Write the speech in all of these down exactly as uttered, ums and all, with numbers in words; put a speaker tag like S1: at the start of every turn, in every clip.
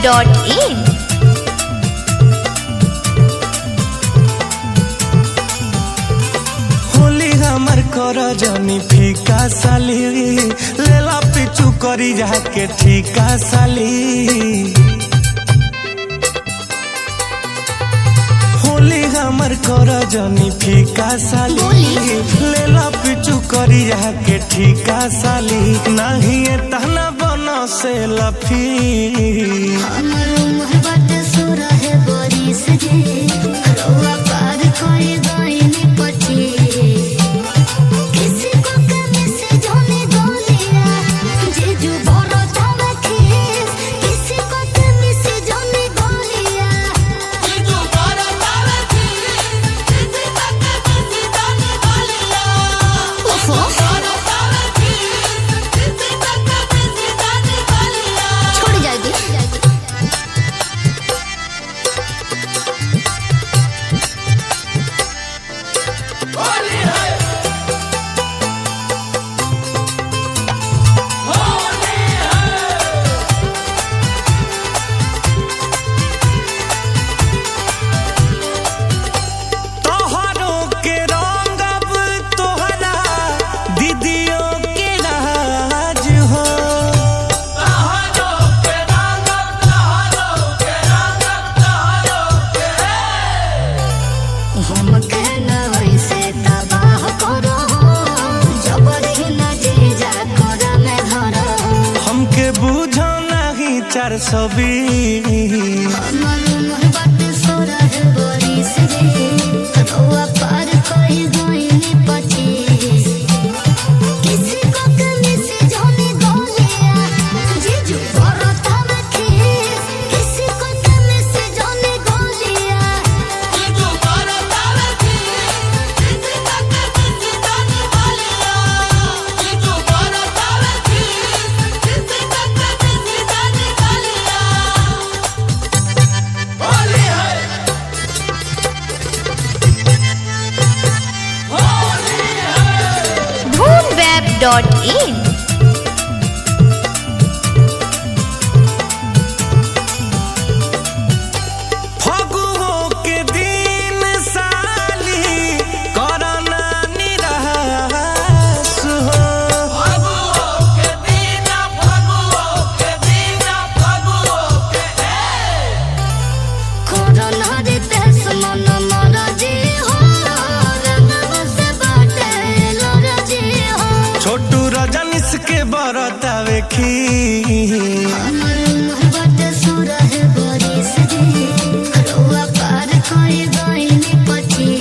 S1: Dot in.
S2: Holi हमर कर जानी फीका साली, लेला पिचू करी जाके ठीका साली। होली हमर कर जानी फीका साली, लेला पिचू करी जाके ठीका साली। नहीं तना बनो से लफी
S3: हमर उम्र बात सोरा है बड़ी सजे, रोआ पार कोई गईनी पछी। किसी को कमी से जाने गोलिया, जेजू भरो थावा खीस। किसी को कमी से जाने गोलिया, जेजू भरो थावा खीस। किसी को कमी से जाने गोलिया, ओफो भरो थावा खीस। किसी को कमी से जाने गोलिया, छोड़ जाएगी।
S2: तोहरों के रंग अब तोहरा दीदियों के राज हो।
S3: हम कहना वैसे तबाह करो, जबरी न जीजा कर में धरो।
S2: हमके बूझो नहीं चार सौ बीस।
S3: हमर उम्र बात सोरा है बड़ी सजे, रोआ पार कोई गईनी पछी। किसी को कमी से जाने गोलिया, जीजू भरो थावा खीस। किसी को कमी से जाने गोलिया, जीजू भरो थावा खीस। किसी को कमी से जाने गोलिया, जीजू भरो थावा खीस। किसी को कमी से जाने गोलिया।
S1: धूम वेब डॉट इन।
S2: फगुओं के दिन साली करना निराश हो।
S3: कोरोना रे तेस मन मरजी हो, रंगव से बाटे लरजी हो।
S2: छोटू रजनीश के बरतावे खी।
S3: हमर उम्र बाटे सोरा है बड़ी सजे, रोआ पार कोई गईनी पछी।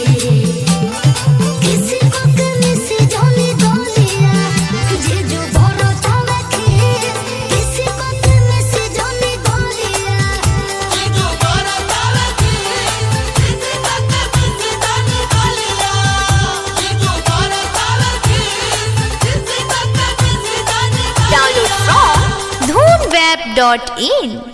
S3: किसी को कमी से जाने गोलिया, जेजू भरो थावा खीस। किसी को कमी से जाने गोलिया, जेजू भरो थावा खीस। किसी को कमी से जाने गोलिया, जेजू भरो थावा खीस। किसी को कमी से जाने गोलिया।
S1: Download from Dhoom web dot in.